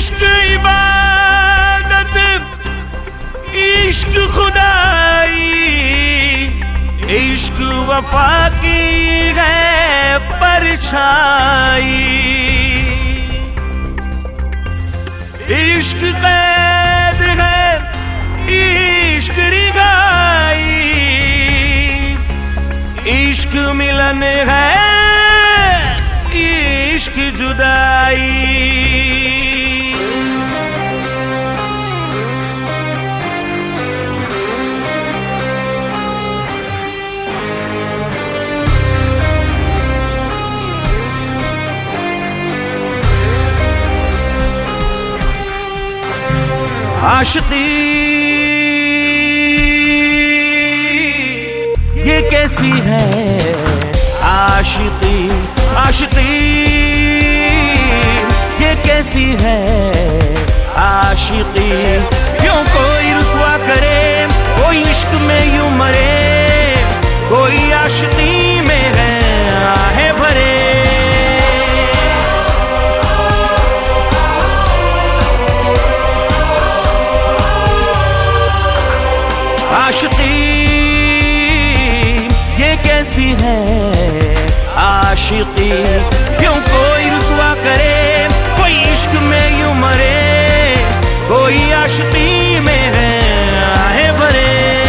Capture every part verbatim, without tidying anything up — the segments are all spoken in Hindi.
इश्क इबादत, इश्क खुदाई, इश्क वफा की है परछाई। इश्क कैद है, इश्क रिगाई, इश्क मिलन है, इश्क जुदाई। आशिकी ये कैसी है, आशिकी आशिकी ये कैसी है, आशिकी। क्यों कोई रुसवा करे, कोई इश्क में यूं मरे, कोई आशिकी में है आहे भरे। आशिकी ये कैसी है, आशिकी। क्यों कोई रुसवा करे, कोई इश्क में यूं मरे, कोई आशिकी में है आहे भरे।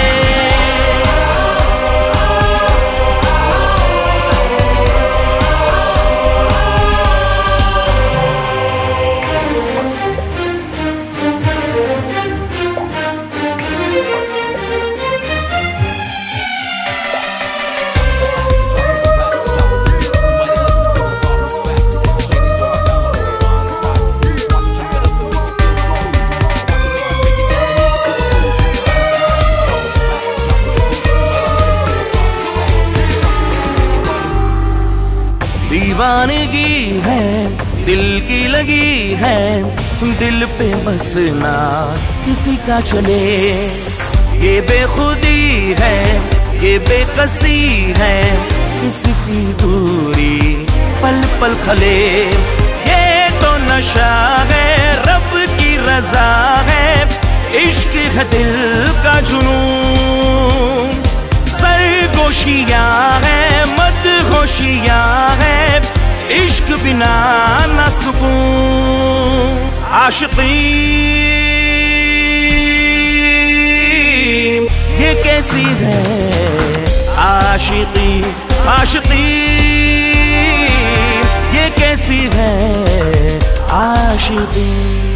दीवानगी है, दिल की लगी है, दिल पे बसना किसी का चले। ये बेखुदी है, ये बेकसी है, किसकी दूरी पल पल खले। ये तो नशा है, रब की रजा है, इश्क है दिल का जुनून। सरगोशियां है, मदहोशियां है, इश्क बिना न सुकून। आशिकी ये कैसी है, आशिकी आशिकी ये कैसी है, आशिकी।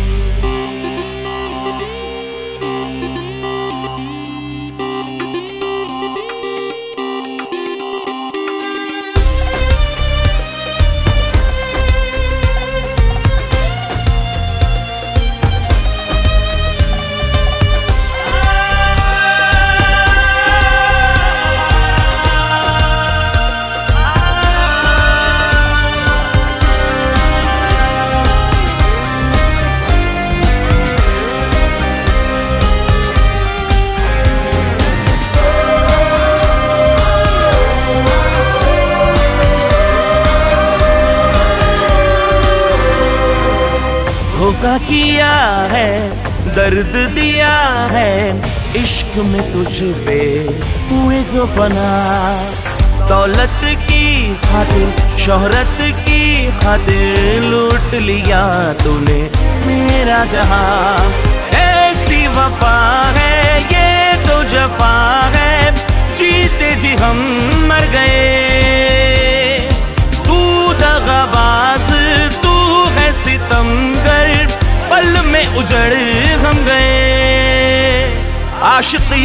धोखा किया है, दर्द दिया है, इश्क में तुझ पे हुए जो फना। दौलत की खातिर, शोहरत की खातिर लूट लिया तूने मेरा जहां। ऐसी वफा है, ये तो जफा है, जीते जी हम मर गए। तू दगाबाज, तू है सितमगर, पल में उजड़ हम गए। आशिकी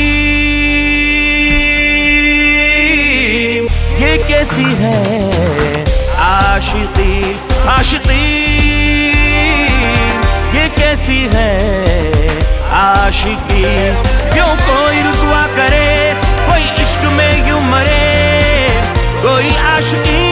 ये कैसी है, आशिकी आशिकी ये कैसी है, आशिकी। क्यों कोई रुसवा करे, कोई इश्क में यूं मरे, कोई आशिकी